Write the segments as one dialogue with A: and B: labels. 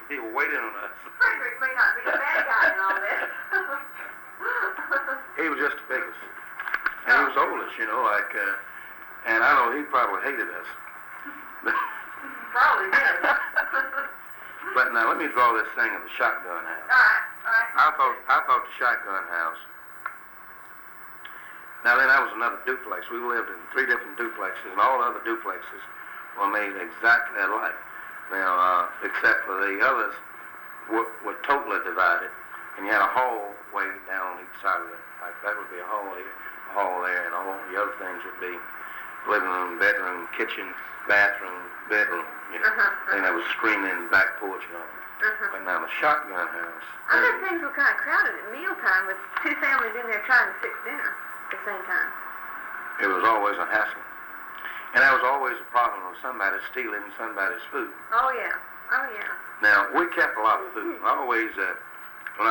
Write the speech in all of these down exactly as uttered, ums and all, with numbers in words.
A: he was waiting on us.
B: Frederick may not be a bad guy in all this.
A: He was just the biggest. And he was oldest, you know, like, uh, and I know he probably hated us.
B: Probably did.
A: But now, let me draw this thing of the shotgun house.
B: All right, all right.
A: I thought, I thought the shotgun house. Now then, that was another duplex. We lived in three different duplexes, and all the other duplexes were made exactly alike. Now, uh, except for the others were, were totally divided, and you had a hallway down on each side of it. Like that would be a hall here, a hall there, and all the other things would be living room, bedroom, kitchen, bathroom, bedroom. You know,
B: Uh-huh,
A: and there was screening back porch and all.
B: uh-huh.
A: But now the shotgun house.
B: I bet things were kind of crowded at mealtime with two families in there trying to fix dinner at the same time.
A: It was always a hassle. And that was always a problem of somebody stealing somebody's food.
B: Oh, yeah. Oh, yeah.
A: Now, we kept a lot of food. I always, uh, when I,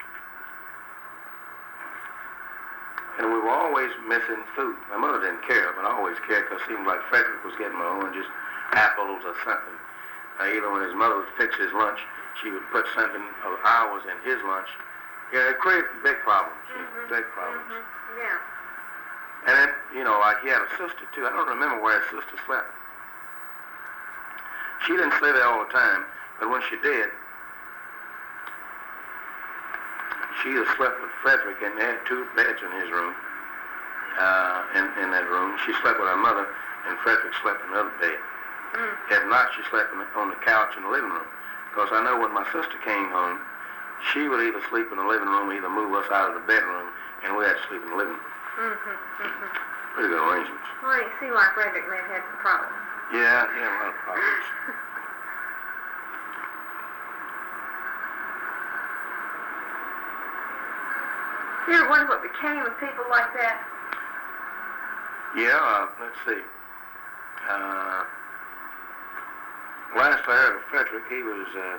A: and we were always missing food. My mother didn't care, but I always cared because it seemed like Frederick was getting my oranges, apples, or something. Uh, either when his mother would fix his lunch, she would put something of ours in his lunch. Yeah, it created big problems,
B: Mm-hmm.
A: big problems.
B: Mm-hmm. Yeah.
A: And then, you know, like he had a sister too. I don't remember where his sister slept. She didn't stay there all the time, but when she did, she either slept with Frederick, and they had two beds in his room, uh, in, in that room. She slept with her mother, and Frederick slept in another bed.
B: Mm.
A: At night, she slept in the, on the couch in the living room. Because I know when my sister came home, she would either sleep in the living room, or either move us out of the bedroom, and we had to sleep in the living room.
B: Mm-hmm. Mm-hmm.
A: Pretty good arrangements.
B: Well, you see why Frederick may have had some problems.
A: Yeah, he had a lot of problems.
B: You ever wonder what became of people like that?
A: Yeah, uh, let's see. Uh, last I heard of Frederick, he was, uh,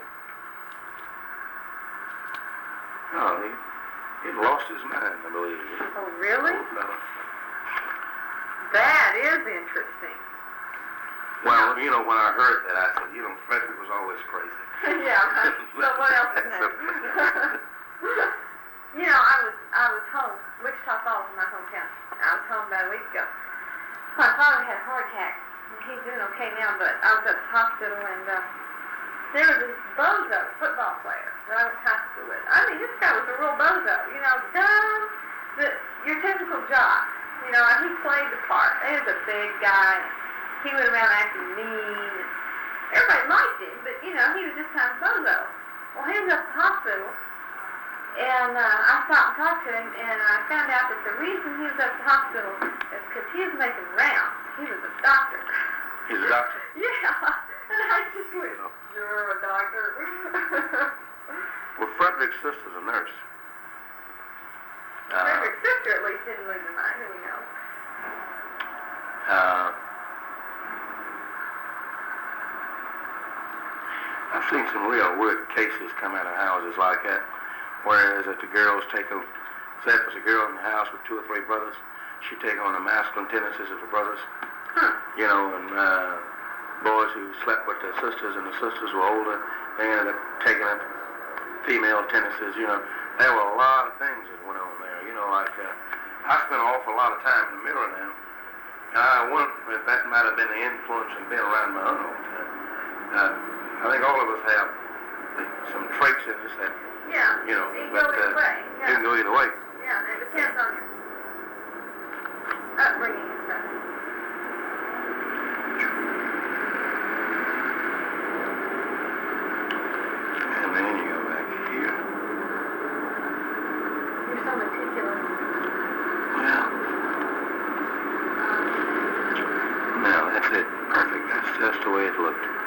A: oh, he, he'd lost his mind, I believe.
B: Oh, really?
A: Old fella.
B: That is interesting.
A: Well, you know, when I heard that, I said, you know, Frederick was always crazy.
B: Yeah, but what else is
A: So-
B: that? You know, I was I was home. Wichita Falls is my hometown. I was home about a week ago. My father had a heart attack. He's doing okay now, but I was at the hospital, and uh, there was this bozo football player that I went to high school with. I mean, this guy was a real bozo. You know, dumb, the, your typical jock. You know, and he played the part. He was a big guy. He went around acting mean. Everybody liked him, but, you know, he was just kind of bozo. Well, he was at the hospital, and uh, I stopped and talked to him, and I found out that the reason he was at the hospital is because he was making rounds. He was a doctor.
A: He's a doctor?
B: Yeah. And I just went, you're a doctor.
A: Well, Frederick's sister's a nurse. Uh,
B: Frederick's sister at least didn't lose her mind, who we know.
A: uh, I've seen some real weird cases come out of houses like that, whereas that the girls take a, say if there's a girl in the house with two or three brothers, she'd take on the masculine tendencies of the brothers,
B: Huh.
A: you know, and uh, boys who slept with their sisters and the sisters were older, they ended up taking up female tendencies, you know. There were a lot of things that went on there, you know, like, uh, I spent an awful lot of time in the mirror now, and I wonder if that might have been the influence of being around my own. Uh, I think all of us have some traits in us that,
B: Yeah.
A: you know,
B: It can
A: but
B: go either
A: uh,
B: way.
A: it
B: Yeah.
A: can go either way.
B: Yeah, it depends on your upbringing and stuff.
A: And then you go back here.
B: You're so meticulous.
A: Well, now that's it. Perfect. That's just the way it looked.